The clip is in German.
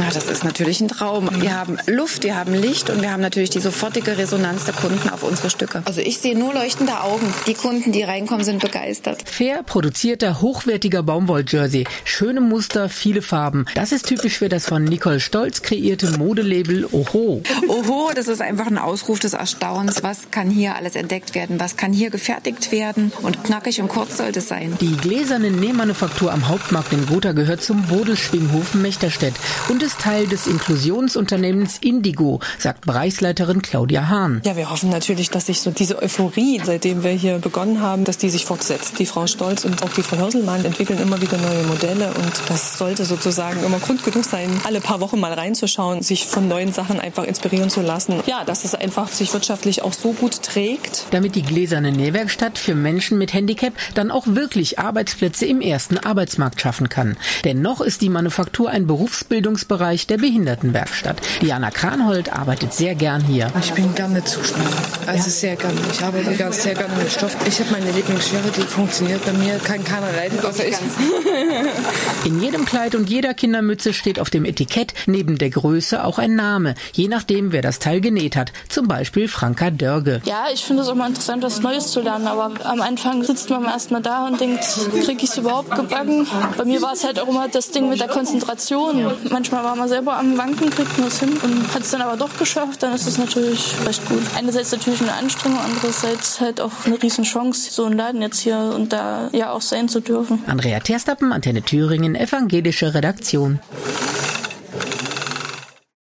das ist natürlich ein Traum. Wir haben Luft, wir haben Licht und wir haben natürlich die sofortige Resonanz der Kunden auf unsere Stücke. Also ich sehe nur leuchtende Augen. Die Kunden, die reinkommen, sind begeistert. Fair produzierter, hochwertiger Baumwolljersey. Schöne Muster, viele Farben. Das ist typisch für das von Nicole Stolz kreierte Modelabel Oho. Oho, das ist einfach ein Ausruf des Erstaunens. Was kann hier alles entdeckt werden? Was kann hier gefertigt werden? Und knackig und kurz sollte es sein. Die gläserne Nähmanufaktur am Hauptmarkt in Gotha gehört zum Bodelschwinghofen Mechterstedt und ist Teil des Inklusionsunternehmens Indigo, sagt Bereichsleiterin Claudia Hahn. Ja, wir hoffen natürlich, dass sich so diese Euphorie, seitdem wir hier begonnen haben, dass die sich fortsetzt. Die Frau Stolz und auch die Frau Hörselmann entwickeln immer wieder neue Modelle und das sollte sozusagen immer Grund genug sein, alle paar Wochen mal reinzuschauen, sich von neuen Sachen einfach inspirieren zu lassen. Ja, dass es einfach sich wirtschaftlich auch so gut trägt. Damit die gläserne Nähwerkstatt für Menschen mit Handicap dann auch wirklich Arbeitsplätze im ersten Arbeitsmarkt schaffen kann. Denn noch ist die Manufaktur ein Berufsbildungsbereich der Behindertenwerkstatt. Diana Kranhold arbeitet sehr gern hier. Ich bin gerne Zuschauer. Also sehr gerne. Ich arbeite sehr gerne mit Stoff. Ich habe meine Lieblingsschere, die funktioniert bei mir. Kann keiner leiden, außer ich. In jedem Kleid und jeder Kindermütze steht auf dem Etikett neben der Größe auch ein Name, je nachdem, wer das Teil genäht hat. Zum Beispiel Franka Dörge. Ja, ich finde es auch mal interessant, was Neues zu lernen. Aber am Anfang sitzt man erst mal da und denkt, kriege ich es überhaupt gebacken? Bei mir war es halt auch immer das Ding mit der Konzentration. Manchmal war man selber am Wanken, kriegt man es hin und hat es dann aber doch geschafft. Dann ist es natürlich recht gut. Einerseits natürlich eine Anstrengung, andererseits halt auch eine Riesenchance, so einen Laden jetzt hier und da ja auch sein zu dürfen. Andrea Terstappen, Antenne Thüringen, evangelische Redaktion.